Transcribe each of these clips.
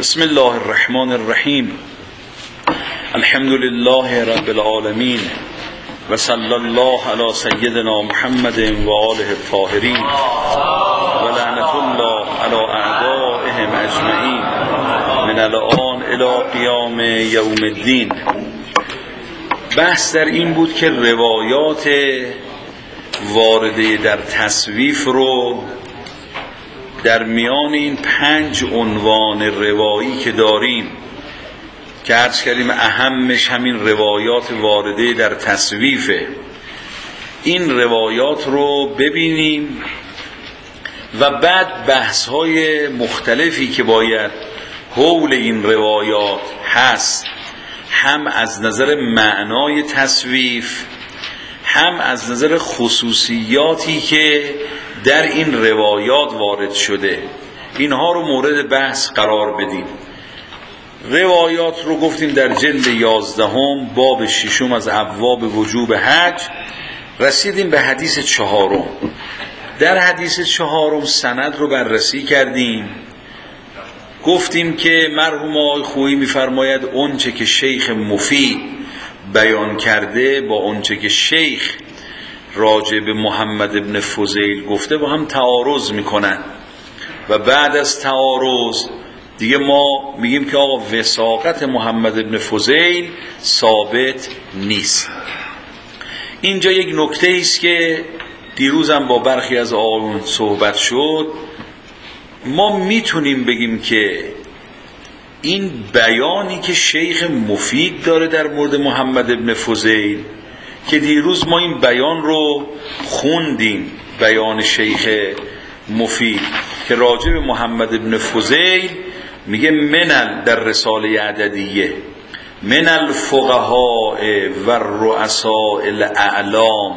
بسم الله الرحمن الرحیم. الحمد لله رب العالمین و صلی الله علی سیدنا محمد و آله الطاهرین و لعنت الله علی اعدائهم اجمعین من الان الی قیام یوم الدین. بحث در این بود که روایات وارده در تصویف رو در میان این 5 عنوان روایی که داریم که عرض کردیم اهمش همین روایات وارده در تصویفه، این روایات رو ببینیم و بعد بحث‌های مختلفی که باید حول این روایات هست، هم از نظر معنای تصویف هم از نظر خصوصیاتی که در این روایات وارد شده، اینها رو مورد بحث قرار بدیم. روایات رو گفتیم در جلد 11 باب 6 از ابواب وجوب حج رسیدیم به حدیث 4. در حدیث 4 سند رو بررسی کردیم، گفتیم که مرحوم آقای خویی می‌فرماید اونچه که شیخ مفید بیان کرده با اونچه که شیخ راجع به محمد ابن فضیل گفته با هم تعارض میکنن و بعد از تعارض دیگه ما میگیم که آقا وثاقت محمد ابن فضیل ثابت نیست. اینجا یک نکته است که دیروزم با برخی از آقایون صحبت شد. ما میتونیم بگیم که این بیانی که شیخ مفید داره در مورد محمد ابن فضیل که دیروز ما این بیان رو خوندیم، بیان شیخ مفید که راجع به محمد ابن فضیل میگه در رساله عددیه من الفقهاء و الرؤساء الاعلام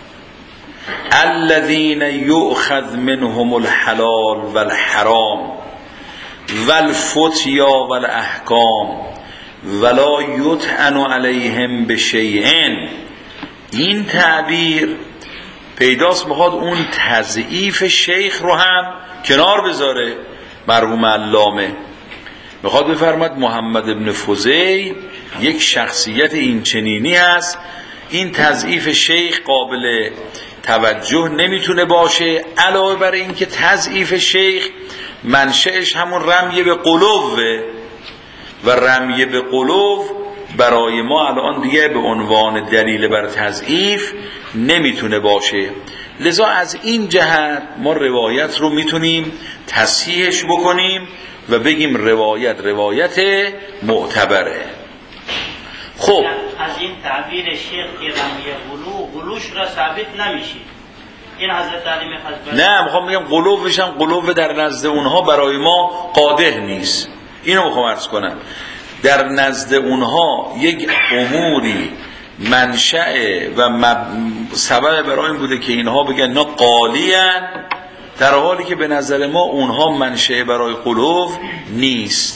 الذين يؤخذ منهم الحلال والحرام والفتيا والاحکام ولا يطعن عليهم بشيء. این تعبیر پیداست میخواد اون تضعیف شیخ رو هم کنار بذاره. مرحوم علامه میخواد بفرماد محمد ابن فضیل یک شخصیت این چنینی هست، این تضعیف شیخ قابل توجه نمیتونه باشه، علاوه بر این که تضعیف شیخ منشأش همون رمی به قلوه و رمی به قلوه برای ما الان دیگه به عنوان دلیل بر تضعیف نمیتونه باشه. لذا از این جهت ما روایت رو میتونیم تصحیحش بکنیم و بگیم روایت معتبره. خب از این تعبیر شیخ که رمی غلوش را ثابت نمیشه، این حضرت علی میخواست نه میخوام بگم قلوبش هم قلوب در نزد اونها برای ما قادح نیست. اینو میخوام عرض کنم، در نزد اونها یک اموری منشأ و سبب برای این بوده که اینها بگن نه قالیان، در حالی که به نظر ما اونها منشأ برای قلوب نیست.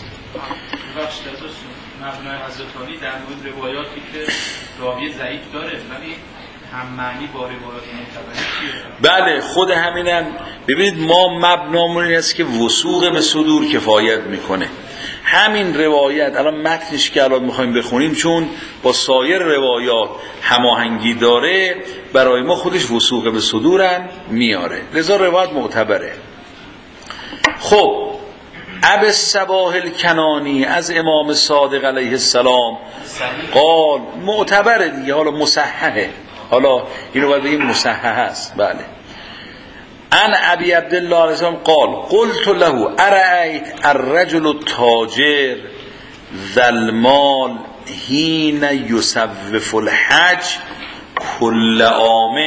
مبنای حضرت علی در مورد روایاتی که راوی ضعیف داره ولی هم معنی با روایات معتبر. بله خود همینم. ببینید ما مبنامون این است که وثوق به صدور کفایت میکنه. همین روایت الان متنش که الان میخوایم بخونیم چون با سایر روایات هماهنگی داره برای ما خودش وثوق به صدورم میاره، لذا روایت معتبره. خب ابی الصباح الکنانی از امام صادق علیه السلام قال، معتبره دیگه، حالا مصححه، حالا اینو باید بگیم مصحح است. بله ان ابی عبدالله علیه السلام قال قلت له ارأیت الرجل التاجر ذا المال حین یصوف الحج کل عام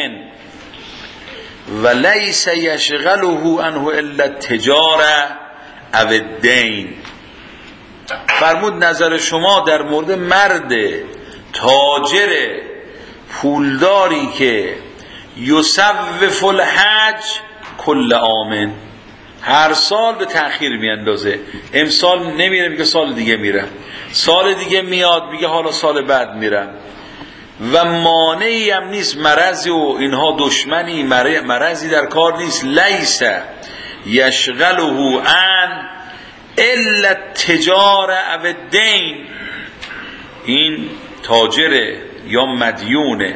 ولیس یشغله عنه الا التجاره او الدین. فرمود نظر شما در مورد مرد تاجر پولداری که یصوف الحج کل عام، هر سال به تأخیر میاندازه، امسال نمیره میگه سال دیگه میرم، سال دیگه میاد میگه حالا سال بعد میرم، و مانعی هم نیست، مرضی و اینها دشمنی مرضی در کار نیست. لیس یشغله عن الا تجار او الدین، این تاجره یا مدیونه.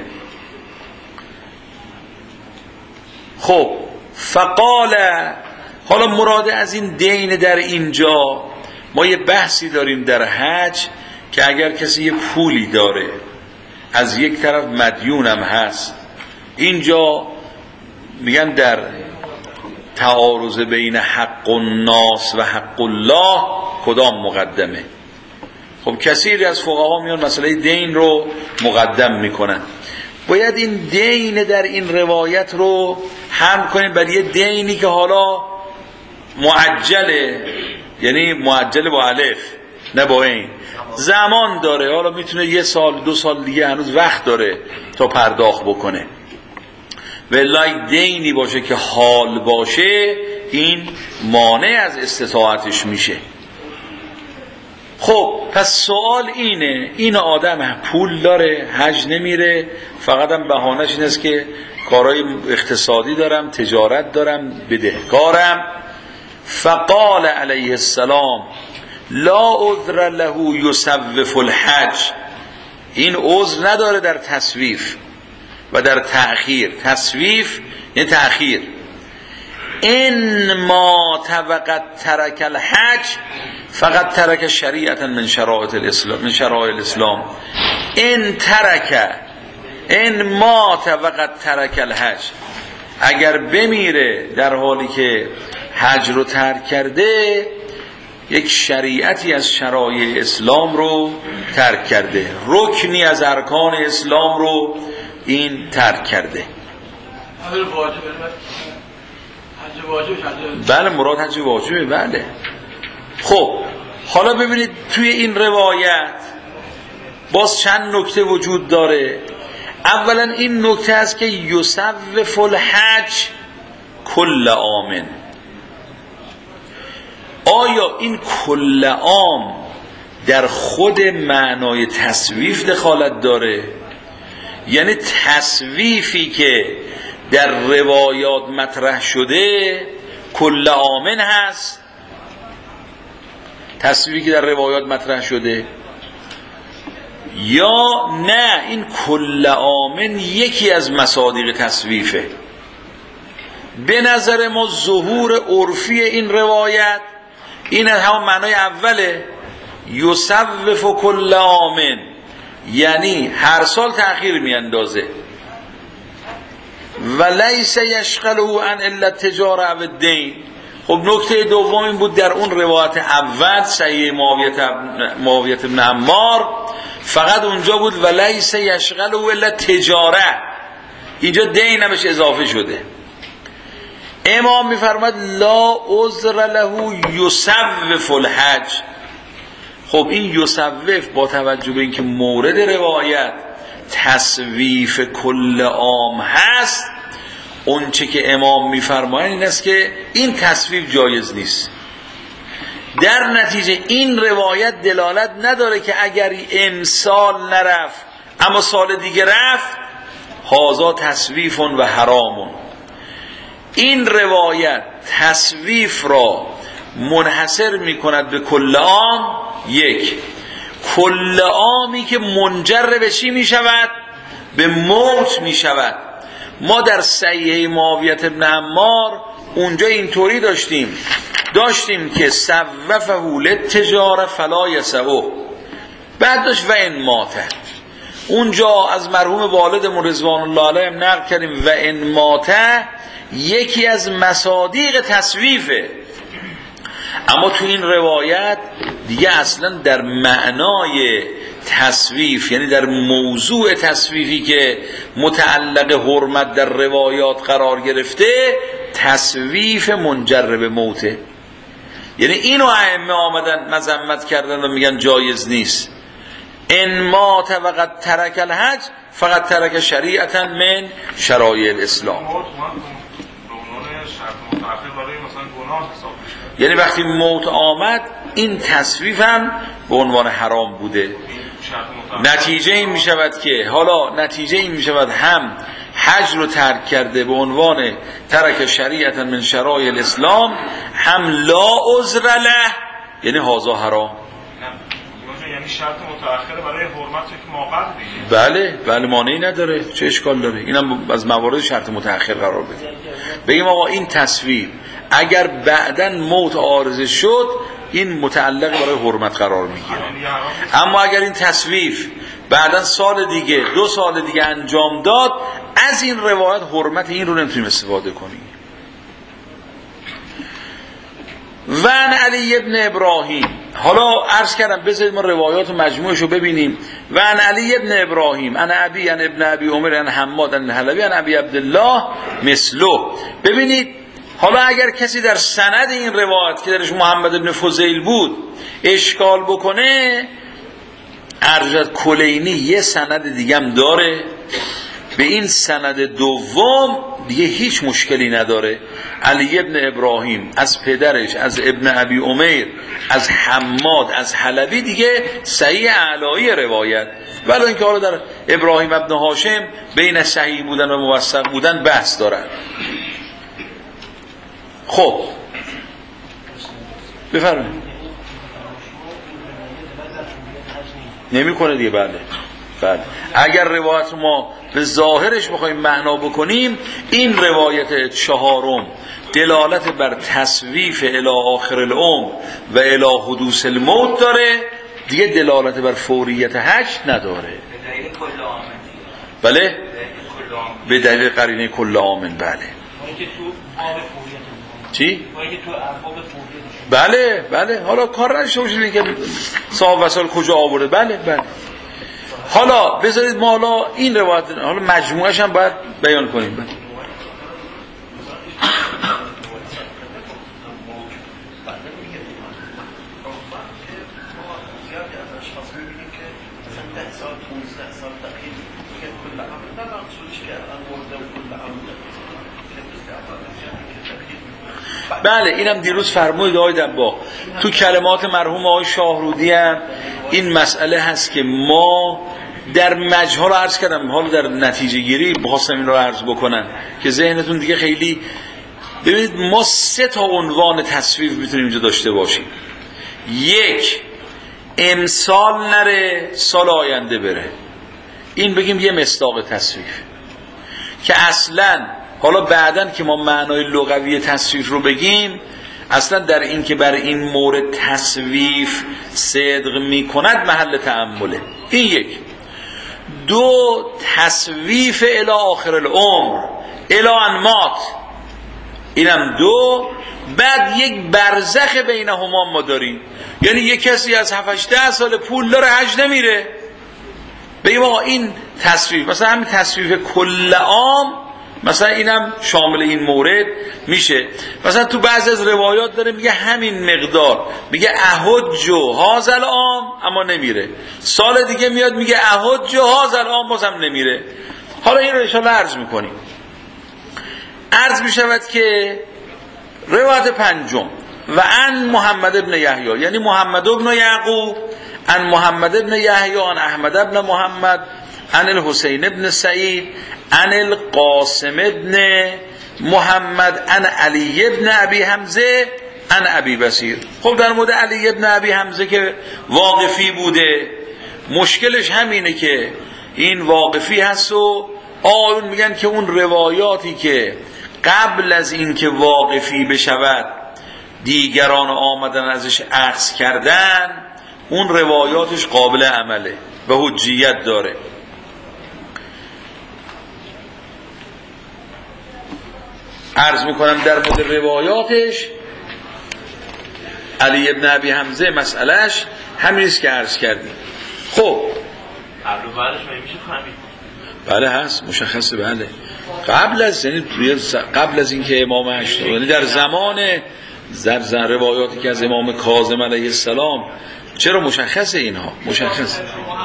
خب فقال، حالا مراد از این دین در اینجا، ما یه بحثی داریم در حج که اگر کسی یه پولی داره از یک طرف مدیونم هست، اینجا میگن در تعارض بین حق الناس و حق الله کدام مقدمه. خب کثیری از فقها میان مسئله دین رو مقدم میکنن. باید این دین در این روایت رو هم کنیم بر یه دینی که حالا معجله، یعنی معجله با الف نه با این، زمان داره، حالا میتونه 1 سال 2 سال دیگه هنوز وقت داره تا پرداخت بکنه. ولای دینی باشه که حال باشه، این مانع از استطاعتش میشه. خب پس سوال اینه، این آدم پول داره، حج نمیره، فقط هم بهانه‌اش این است که کارهای اقتصادی دارم، تجارت دارم، بدهکارم. فقال علیه السلام لا عذر له یسوف الحج، این عذر نداره در تسویف و در تأخیر. تسویف یعنی تأخیر. ان ما وقد ترک الحج فقط ترک شریعتا من شرائع الاسلام. ان ما وقد ترک الحج، اگر بمیره در حالی که حج رو ترک کرده، یک شریعتی از شرایع اسلام رو ترک کرده، رکنی از ارکان اسلام رو این ترک کرده. بله مراد حج واجبه. بله. خب حالا ببینید توی این روایت باز چند نکته وجود داره. اولا این نکته است که یسوف الحج کل عام. آیا این کل عام در خود معنای تسویف دخالت داره؟ یعنی تسویفی که در روایات مطرح شده کل عامن هست؟ تسویفی که در روایات مطرح شده، یا نه این کل عامن یکی از مصادیق تسویفه؟ به نظر ما ظهور عرفی این روایت این هم معنای اوله، یسوف کل عامن، یعنی هر سال تأخیر میاندازه. و لیس یشغله عن الا التجاره و الدین. خب نکته دوم این بود در اون روایت اول صحیح معاویه بن عمار فقط اونجا بود و لیس یشغله الا تجاره، اینجا دین نمش اضافه شده. امام میفرماد لا عذر له یسوف الحج. خب این یسوف با توجه به اینکه مورد روایت تسویف کل عام هست، اون چه که امام میفرماید این است که این تسویف جایز نیست. در نتیجه این روایت دلالت نداره که اگر امسال نرفت اما سال دیگه رفت، هازا تسویف و حرامون. این روایت تسویف را منحصر میکند به کل عام. یک، کل عامی که منجر به چی میشود؟ به موت میشود. ما در صحیح معاویه بن عمار اونجا اینطوری داشتیم که سوفه للتجاره فلا یسعه، بعد داشت و ان مات. اونجا از مرحوم والدمون رضوان الله علیهم نقل کردیم و ان مات یکی از مصادیق تسویفه. اما تو این روایت دیگه اصلا در معنای تسویف، یعنی در موضوع تسویفی که متعلق حرمت در روایات قرار گرفته، تسویف منجر به موته. یعنی اینو ائمه آمدن مذمت کردن و میگن جایز نیست. ان مات وقد ترک الحج فقط ترک شریعتا من شرایع الاسلام. یعنی وقتی موت آمد این تسویف هم به عنوان حرام بوده. نتیجه این می شود که هم حج رو ترک کرده به عنوان ترک شریعتا من شرایع الاسلام، هم لا عذر له یعنی هازا حرام. یعنی شرط متأخر برای حرمت که ما قبل دیگه. بله مانعی نداره، چه اشکال داره؟ اینم از موارد شرط متأخر قرار بده. بگیم آقا این تصویر اگر بعداً موت عارض شد این متعلق برای حرمت قرار میگیره. اما اگر این تصویف بعداً سال دیگه 2 سال دیگه انجام داد، از این روایت حرمت این رو نمیتونیم استفاده کنیم. وان علی ابن ابراهیم، حالا عرض کردم بذارید ما روایات مجموعش رو ببینیم. وان علی ابن ابراهیم انا ابی ان ابن ابی عمر ان حماد ان حلبی ان ابی عبدالله مثلو. ببینید حالا اگر کسی در سند این روایت که درش محمد ابن فضیل بود اشکال بکنه، ارجد کلینی یه سند دیگه هم داره، به این سند دوم دیگه هیچ مشکلی نداره. علی ابن ابراهیم از پدرش از ابن ابی عمر از حماد از حلبی دیگه صحیح اعلایی روایت. ولی اینکه حالا در ابراهیم ابن هاشم بین صحیح بودن و موثق بودن بحث دارن. خب بفرمایید. نمی‌کنه دیگه. بله اگر روایت ما به ظاهرش بخوایم معنا بکنیم، این روایت 4 دلالت بر تصویف الی آخر العمر و الی حدوث الموت داره، دیگه دلالت بر فوریت حج نداره. به دلیل کل عامل. بله به دلیل قرینه کل عامل. بله چی؟ بله حالا کار نشه باشید که صاحب وسائل کجا آورده. بله حالا بذارید ما حالا این روایت حالا مجموعش هم باید بیان کنیم. بله. بله اینم دیروز فرمودید آقای دباغ تو کلمات مرحوم آقای شاهرودی هم این مسئله هست که ما در مجهول عرض کردم، حالا در نتیجه گیری بخواستم این رو عرض بکنم که ذهنتون دیگه خیلی ببینید. ما 3 عنوان تصویف میتونیم اینجا داشته باشیم. 1 امسال نره سال آینده بره، این بگیم یه مصداق تصویف که اصلا حالا بعدن که ما معنای لغوی تصویف رو بگیم، اصلا در این که بر این مورد تصویف صدق میکند محل تأمله. این 1. 2 تصویف الی آخر العمر الی انمات، اینم 2. بعد یک برزخ بینهما ما داریم، یعنی یک کسی از 7-8 سال پول داره حج نمیره، بگیم آقا این تصویف، مثلا همین تصویف کل عام مثلا اینم شامل این مورد میشه. مثلا تو بعضی از روایات داره میگه همین مقدار، میگه احج هذا العام اما نمیره، سال دیگه میاد میگه احج هذا العام بازم نمیره. حالا این رو ان شاءالله عرض میکنیم. عرض میشود که روایت 5 و ان محمد ابن یحیی، یعنی محمد ابن یعقوب ان محمد ابن یحیی ان احمد ابن محمد ان الحسین ابن سعید ان القاسم ابن محمد ان علی ابن ابی حمزه ان ابی بصیر. خب در مورد علی ابن ابی حمزه که واقفی بوده، مشکلش همینه که این واقفی هست و آیون میگن که اون روایاتی که قبل از این که واقفی بشود دیگران آمدن ازش اخذ کردن، اون روایاتش قابل عمله و حجیت داره. عرض میکنم در مورد روایاتش علی ابن ابی حمزه مسئلهش همینیست که عرض کردیم. خب قبل و بعدش میشه فهمید. بله هست مشخصه. بله قبل از، یعنی قبل از اینکه امام هشتم، یعنی در زمان روایاتی که از امام کاظم علیه السلام، چرا مشخصه اینها مشخصه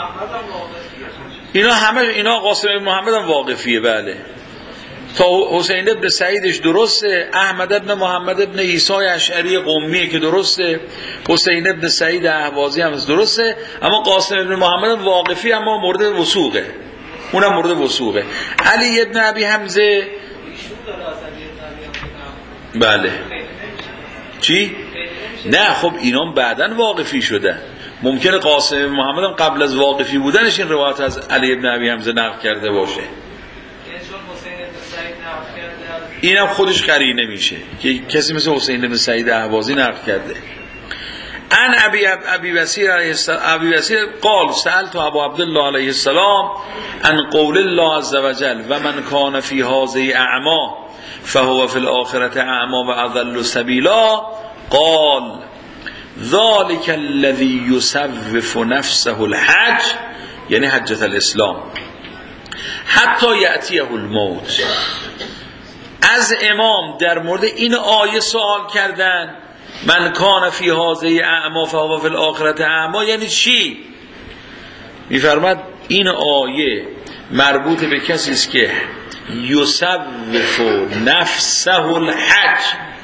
اینا همه، اینا قاسم ابن محمد هم واقفیه. بله تا حسین ابن سعیدش درسته، احمد ابن محمد ابن عیسی اشعری قمیه که درسته، حسین ابن سعید اهوازی هم درسته، اما قاسم ابن محمد هم واقفی، اما مورد وثوقه، اونم مورد وثوقه. علی ابن ابی حمزه بله چی؟ نه خب اینا بعدن واقفی شدن. ممکنه قاسم محمد هم قبل از واقفی بودنش این روایت از علی ابن ابی حمزه نقل کرده باشه. اینم خودش قرینه میشه که کسی مثل حسین بن سعید اهوازی نقل کرده. ان ابی بصیر علیه السلام، ابی بصیر قال سألت ابو عبدالله علیه السلام عن قول الله عز وجل و من کان فی هذه اعما فهو فی الاخره اعما و اضل سبیلا قال ذلك الذي يسوف نفسه الحج، یعنی حجة الاسلام، حتی یأتیه الموت. از امام در مورد این آیه سوال کردن من کان فی هذه اعما فهو فی الاخره اعما، یعنی چی؟ میفرماد این آیه مربوط به کسی است که یسوف نفسه الحج،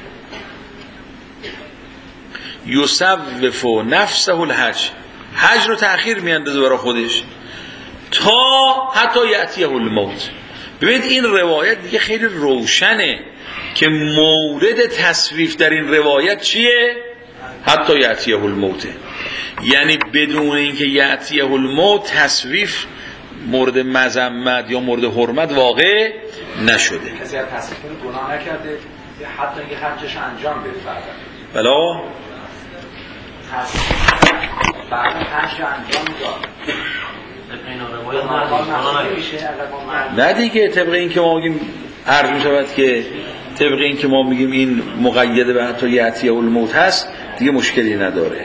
یسوف نفسه الحج، حج رو تأخیر میاندازه برای خودش تا حتی یأتیه الموت. ببینید این روایت دیگه خیلی روشنه که مورد تصویف در این روایت چیه؟ حتی یأتیه الموت، یعنی بدون اینکه یأتیه الموت تصویف مورد مذمت یا مورد حرمت واقع نشده. کسی از تصویف گناه نکرده حتی اینکه حجش انجام بده بلا بعد حج انجام داد نه دیگه. طبق این که ما میگیم عرض می شود که طبق این که ما میگیم این مقیده به حتی یأتیه الموت هست دیگه مشکلی نداره.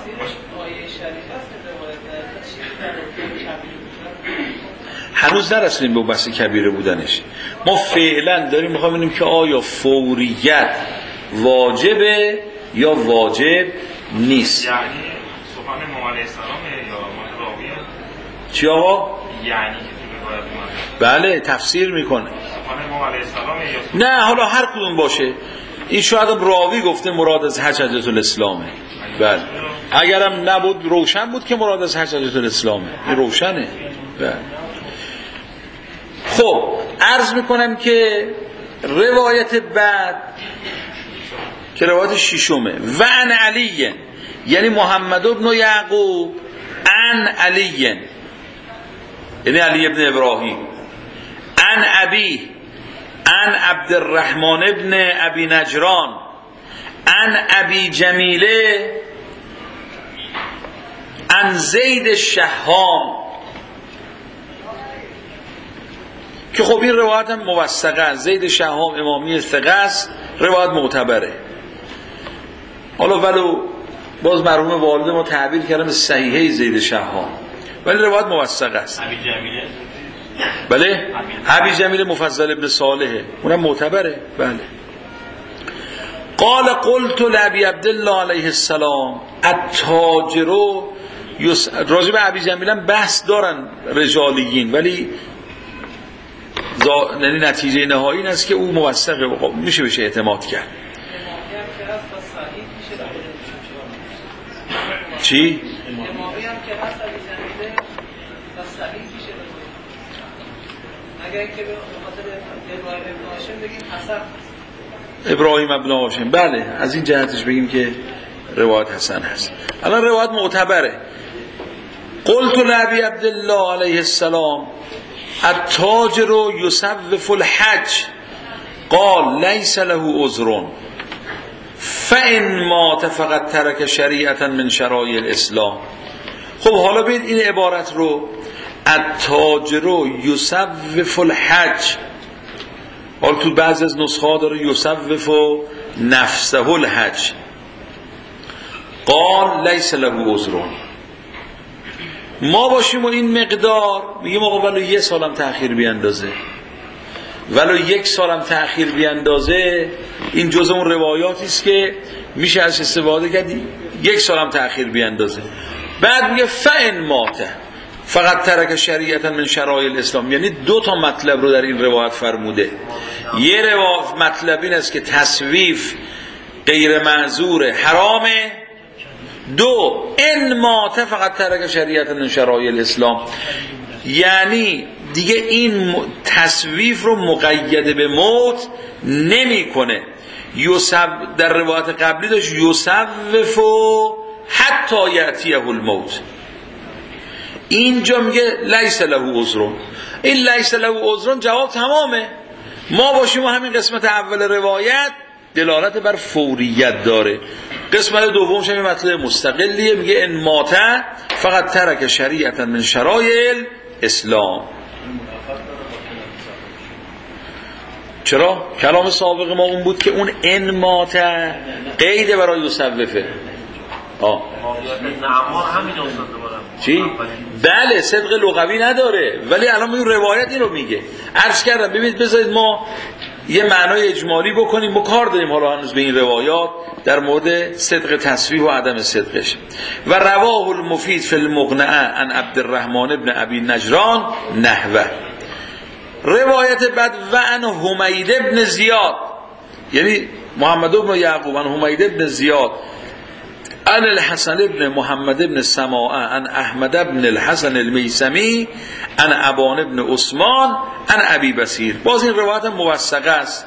هنوز نرسیدیم به بحث کبیره بودنش. ما فعلا داریم میخوام ببینیم که آیا فوریت واجبه یا واجب نیست. یعنی سخن امام علیه السلام یا راویه چی آقا؟ یعنی که تو روایت اومده بله تفسیر میکنه. سخن امام علیه السلام یا نه حالا هر کدوم باشه. این شاید راوی گفته مراد از حج حجة الاسلامه. بله اگرم نبود روشن بود که مراد از حج حجة الاسلامه. این روشنه. بله. خب عرض میکنم که روایت بعد که روایت ششمه و عن علی، یعنی محمد ابن یعقوب عن علی، یعنی علی ابن ابراهیم، عن ابی عن عبد الرحمن ابن ابی نجران عن ابی جمیله عن زید الشهام، که خب این روایت هم موثقه است. زید شهام امامی ثقه است، روایت معتبره. حالا ولو باز مرحوم والد ما تعبیر کردن صحیحه زید شهام، ولی روایت موثقه است. ابی جمیله، بله ابی جمیله مفضل ابن صالحه، اونم معتبره. بله. قال قلت لابی عبدالله علیه السلام التاجر، راجع به ابی جمیله بحث دارن رجالیین، ولی یعنی نتیجه نهایی این است که او موثقه، میشه بهش اعتماد کرد. چی؟ ابراهیم ابن هاشم، بله از این جهتش بگیم که روایت حسن هست. الان روایت معتبره. قلت لابی عبدالله علیه السلام التاجر یسوف الحج قال لیس له عذر فان مات فقد ترک شریعتا من شرایع الاسلام. خب حالا ببین این عبارت رو التاجر یسوف الحج، حالا تو بعضی از نسخه داره یسوف نفسه الحج قال لیس له عذر. ما باشیم و این مقدار میگیم آقا ولو 1 سالم تأخیر بیاندازه، ولو 1 سالم تأخیر بیاندازه، این جزء اون روایاتی است که میشه از استفاده کرد. 1 سالم تأخیر بیاندازه. بعد میگه فإن مات فقط ترک شریعتا من شرایع الاسلام، یعنی 2 تا مطلب رو در این روایت فرموده. یه مطلب این است که تصویف غیر معذور حرامه، 2 ان مات فقط ترک شریعتا من شرایع الاسلام، یعنی دیگه این تصویف رو مقید به موت نمیکنه. در روایت قبلی داشت یصوف حتی یأتیه الموت. اینجا میگه لیس له عذر. این لیس له عذر جواب تمامه. ما باشیم و همین قسمت اول روایت دلالت بر فوریت داره. قسمت دومش هم مطلب مستقلیه، میگه ان مات فقط ترک شریعتا من شرایع الاسلام. چرا؟ کلام سابق ما اون بود که اون ان مات قید برای یصوفه. چی؟ بله صدق لغوی نداره، ولی الان این روایت این رو میگه. عرض کردم ببینید بذارید ما یه معنای اجمالی بکنیم، ما کار داریم حالا هنوز به این روایات در مورد صدق تصحیح و عدم صدقش. و رواه المفید فی المقنعه عن عبدالرحمن ابن ابی نجران نحوه. روایت بعد و عن حمید ابن زیاد، یعنی محمد ابن یعقوب عن حمید ابن زیاد عن الحسن ابن محمد ابن سماعه عن احمد ابن الحسن المیسمی عن ابان ابن عثمان عن ابی بصیر. باز این روایت موثقه است.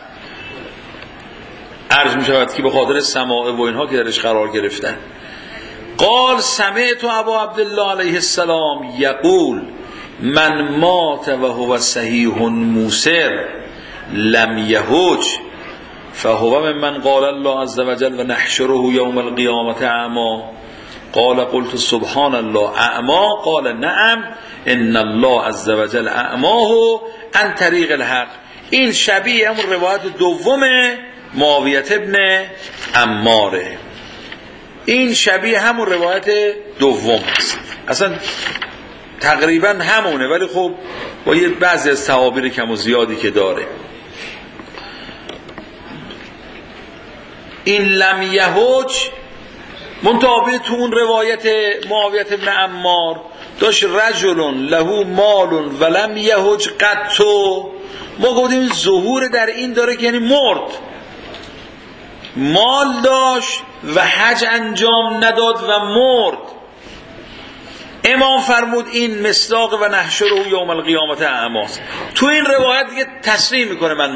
عرض می شود که به خاطر سماعه و اینها که درش قرار گرفتن. قال سمعت ابا عبدالله علیه السلام یقول من مات و هو صحیح موسر لم یهج فهو ممن قال الله عز وجل و نحشره یوم القیامة اعما. قال قلت سبحان الله اعما قال نعم ان الله عز وجل اعماه عن طریق الحق. این شبیه همون روایت دوم معاویه ابن عماره. این شبیه همون روایت دوم است، اصلا تقریبا همونه، ولی خب با یه بعضی از تعابیر کم و زیادی که داره. این لم یهج منطبق تو اون روایت معاویه ابن عمار داشت رجل له مال ولم یهج قط. ما گفتیم ظهور در این داره که یعنی مرد، مال داشت و حج انجام نداد و مرد. امام فرمود این مصداق و نحشره یوم القیامة اعما. تو این روایت دیگه تصریح میکنه من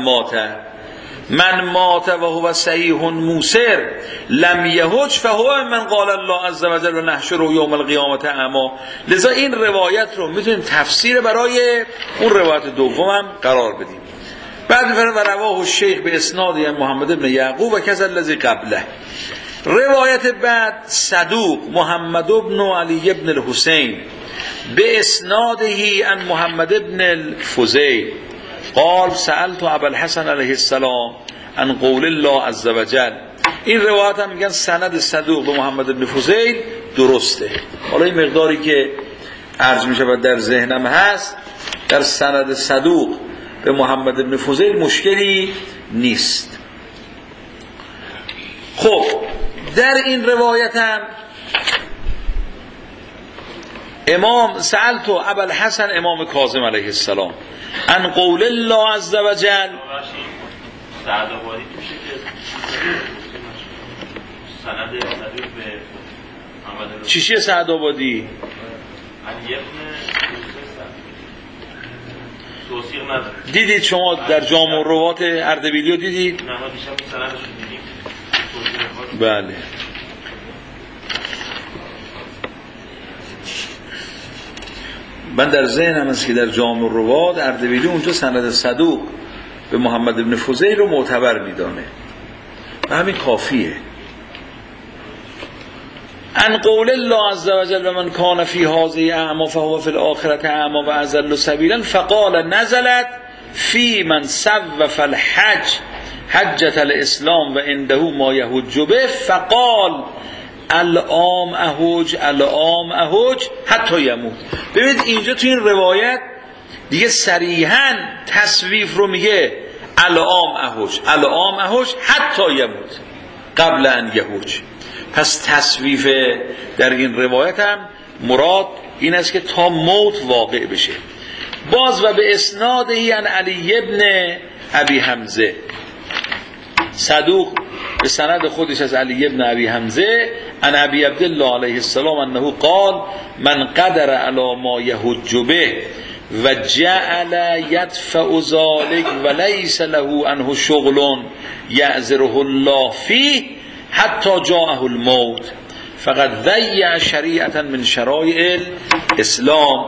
مات و هو صحیح موسر لم یهج فهو من قال الله عز وجل و نحشره یوم القیامة اعما. لذا این روایت رو میتونیم تفسیر برای اون روایت دومم قرار بدیم. بعد میفرماید و رواه الشیخ به اسناد محمد ابن یعقوب و کذا الذی قبله. روایت بعد صدوق محمد ابن علی ابن الحسین به اسنادهی عن محمد ابن الفضیل قال سألت ابا الحسن علیه السلام عن قول الله عز وجل. این روایت هم میگن سند صدوق به محمد ابن فضیل درسته. حالا این مقداری که عرض میشه و در ذهنم هست، در سند صدوق به محمد ابن فضیل مشکلی نیست. خب در این روایت هم امام سألت ابا الحسن امام کاظم علیه السلام عن قول الله عز وجل. سعد آبادی توشه که سند صدوق به محمد چیشه سعد آبادی؟ دیدید شما در جامع الروات اردبیلی دیدید؟ نه ما دیشب سندش دیدیم. بله. من در ذهنم است که در جامع الروات اردبیلی اونجا سند صدوق به محمد ابن فضیل رو معتبر میدانه و همین کافیه. عن قول الله عز وجل و من کان فی هذه اعما فهو فی الاخره اعما و اضل سبیلا فقال نزلت فی من سوف الحج حجة الاسلام و عنده ما یحج به فقال العام احج حتی یموت. ببینید اینجا تو این روایت دیگه صریحاً تصویف رو میگه العام احج حتی یموت قبل ان یحج. پس تصویف در این روایت هم مراد این است که تا موت واقع بشه. باز و به اسنادهی عن علی ابن ابی حمزه، صدوق به سند خودش از علی ابن ابی حمزه عن ابی عبدالله علیه السلام انه قال من قدر علی ما یحج به و جعل یدفع ذلک و لیس له عنه شغل یعذره الله فیه حتی جاءه الموت فقد ضیع شریعتا من شرایع الاسلام.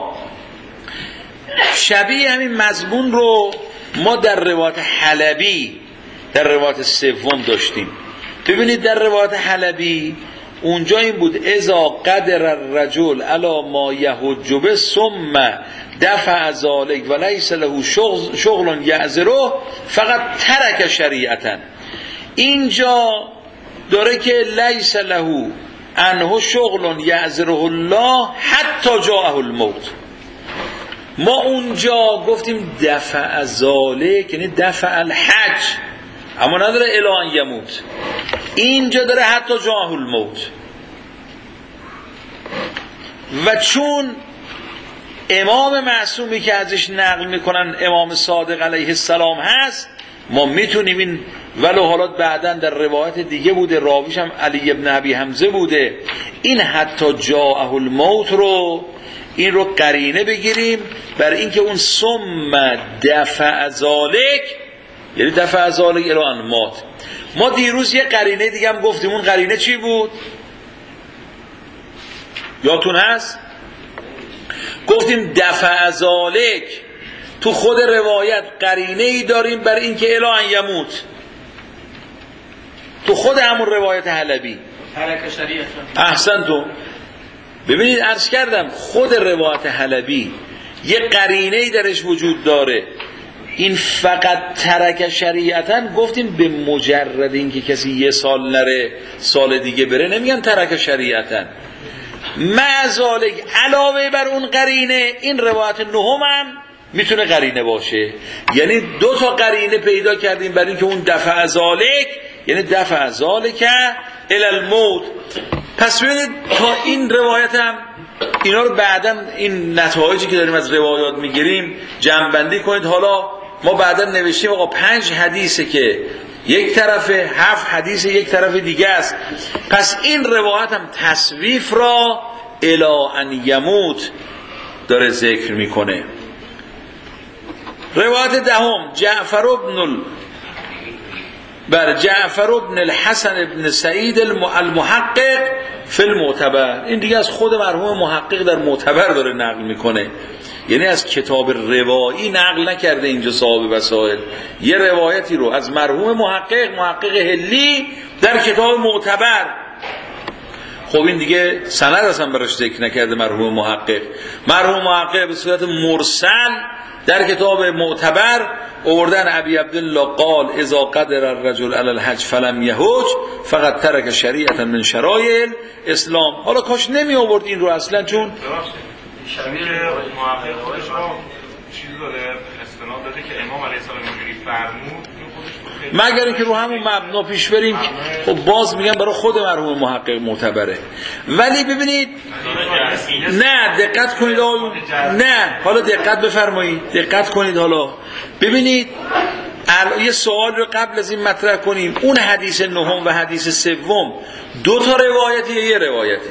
شبیه همین مضمون رو ما در روایت حلبی در روایت سوم داشتیم. ببینید در روایت حلبی اونجا این بود اذا قدر الرجل علی ما یحج به ثم دفع ذلک و لیس له شغل یعذره فقط ترک شریعتا. اینجا داره که لیس له عنه شغل یعذره الله حتی جاءه الموت. ما اونجا گفتیم دفع ذلک یعنی دفع الحج، اما نداره الی ان یموت. اینجا داره حتی جاءه الموت. و چون امام معصومی که ازش نقل میکنن امام صادق علیه السلام هست، ما میتونیم این ولو حالات بعداً در روایت دیگه بوده، راویش هم علی ابن ابی حمزه بوده، این حتی جاءه الموت رو این رو قرینه بگیریم بر اینکه اون ثم دفع ذلک یعنی دفع ذلک الی ان مات. ما دیروز یه قرینه دیگه هم گفتیم، اون قرینه چی بود؟ یادتون هست؟ گفتیم دفع ذلک تو خود روایت قرینه ای داریم بر اینکه الی ان یموت، تو خود همون روایت حلبی ترک شریعت. احسنتون. ببینید عرض کردم خود روایت حلبی یه قرینه ای درش وجود داره، این فقط ترک شریعتن. گفتیم به مجرد اینکه کسی یه سال نره سال دیگه بره نمیگن ترک شریعتن. معذالک علاوه بر اون قرینه این روایت نهم هم میتونه قرینه باشه، یعنی دو تا قرینه پیدا کردیم برای اینکه اون دفع ذالک یعنی دفع ذالک الی الموت. پس ببینید تا این روایت هم اینا رو بعداً این نتایجی که داریم از روایات میگیریم جمع‌بندی کنید. حالا ما بعداً نوشتیم آقا 5 حدیثه که یک طرف، 7 حدیث یک طرف دیگه است. پس این روایت هم تصویف را الی ان یموت داره ذکر میکنه. روایت دهم جعفر ابن الحسن ابن سعید المحقق فی المعتبر. این دیگه از خود مرحوم محقق در معتبر داره نقل میکنه، یعنی از کتاب روایی نقل نکرده اینجا صاحب وسائل، یه روایتی رو از مرحوم محقق هلی در کتاب معتبر. خب این دیگه سند اصلا براش ذکر نکرده مرحوم محقق به صورت مرسل در کتاب معتبر آوردن ابی عبدالله قال اذا قدر الرجل علی الحج فلم یحج فقط ترک شریعتا من شرایع الاسلام. حالا کاش نمی آورد این رو اصلا، چون شبیه محقق خودش چیز داده استناد داده که امام علیه السلام اینجوری فرمود، مگر اینکه رو همون مبنا پیش بریم. خب باز میگم برای خود مرحوم محقق معتبره. ولی ببینید نه دقت کنید نه حالا دقت بفرمایید، دقت کنید. حالا ببینید یه سوال رو قبل از این مطرح کنیم. اون حدیث نهم و حدیث سوم دو تا روایته یا یه روایته؟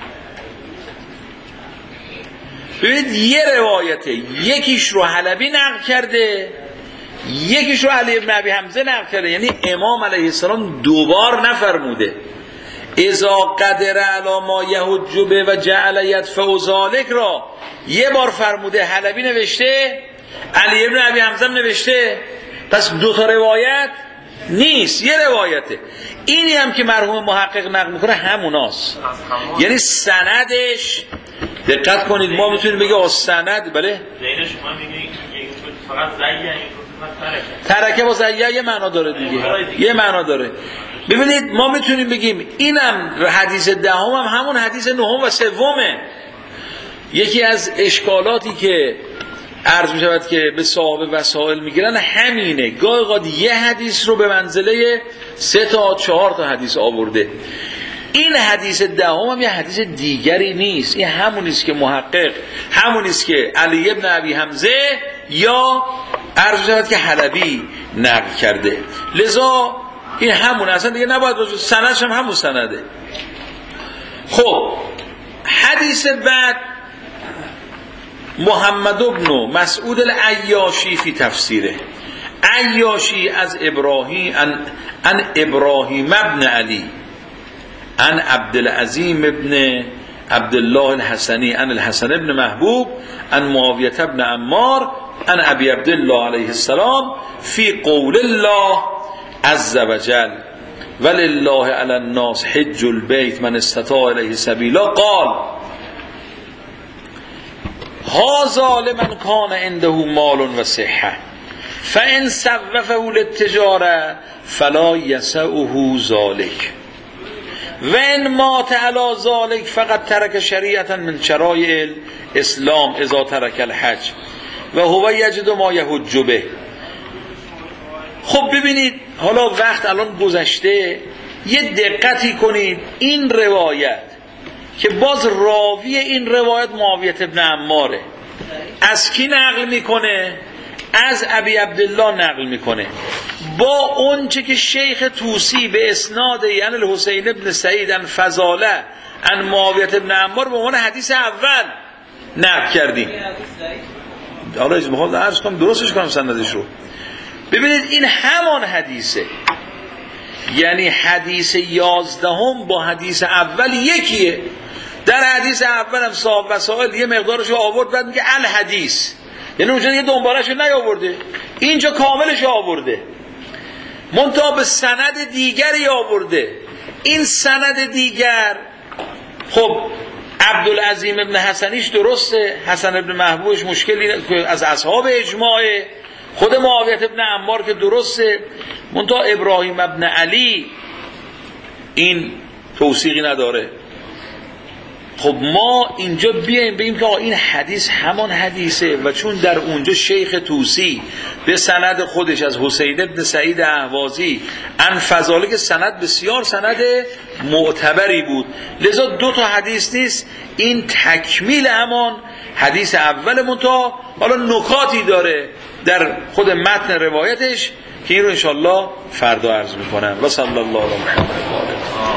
ببینید یه روایته، یکیش رو حلبی نقل کرده، یکیش رو علی ابن ابی حمزه نقل کرده. یعنی امام علیه السلام دوبار نفرموده اذا قدر علی ما یحج به و جعل یدفع ذلک را یه بار فرموده، حلبی نوشته، علی ابن ابی حمزه نوشته. پس دو تا روایت نیست، یه روایته. اینی هم که مرحوم محقق نقل میکنه هموناست، یعنی سندش دقت کنید. ما میتونیم بگیم از سند بله زین شما میگید فقط زیه ترکه با زیه یه معنا داره دیگه، یه معنا داره. ببینید ما میتونیم بگیم اینم حدیث دهم هم همون حدیث نهم و سومه. یکی از اشکالاتی که عرض می شود که به صاحب وسائل میگیرن همینه، گاهی قد یه حدیث رو به منزله 3 تا 4 تا حدیث آورده. این حدیث دهم هم یه حدیث دیگری نیست، این همونیست که محقق، همونیست که علی ابن ابی حمزه یا عرض شود که حلبی نقل کرده. لذا این همون اصلا دیگه نباید باشه، سندش هم همون سنده. خب حدیث بعد محمد بن مسعود العیاشی فی تفسیره، عیاشی از ابراهیم ان ابراهیم ابن علی ان عبدالعظیم ابن عبدالله الحسنی ان الحسن ابن محبوب ان معاویه ابن عمار ان ابی عبدالله علیه السلام فی قول الله عز وجل ولله علی الناس حج البیت من استطاع الیه سبیلا قال هذا لمن کان عنده مال و صحه فان صوفه للتجاره فلا یسعه ذلك وان مات علی ذلك فقد ترک شریعتا من شرایع الاسلام اذا ترک الحج و هو یجد ما یحج به. خب ببینید حالا وقت الان گذشته، یه دقتی کنید این روایت که باز راوی این روایت معاویه ابن عماره، از کی نقل میکنه؟ از ابی عبدالله نقل میکنه، با اون چه که شیخ طوسی به اسناد یعنی الحسین ابن سعید ان فضاله ان معاویه ابن عمار به عنوان حدیث اول نقل کردیم. حالا از میخوام عرض کنم درستش کنم سندش رو. ببینید این همان حدیثه، یعنی حدیث 11 با حدیث اول یکیه. در حدیث اول هم صاحب وسائل یه مقدارش رو آورد، بعد میگه الحدیث، یعنی اونجا یه دنبالش رو نیاورده، اینجا کاملش رو آورده، منتها به سند دیگری آورده. این سند دیگر خب عبدالعظیم ابن حسنیش درسته، حسن ابن محبوبش مشکلی از اصحاب اجماعه، خود معاویه ابن عمار که درسته، منتها ابراهیم ابن علی این توثیقی نداره. خب ما اینجا بیایم بگیم که این حدیث همان حدیثه و چون در اونجا شیخ طوسی به سند خودش از حسین ابن سعید اهوازی ان فضاله که سند بسیار سند معتبری بود، لذا دو تا حدیث نیست، این تکمیل همان حدیث اول. منتها حالا نکاتی داره در خود متن روایتش که این رو انشاءالله فردا عرض میکنم. و صلی الله علی محمد.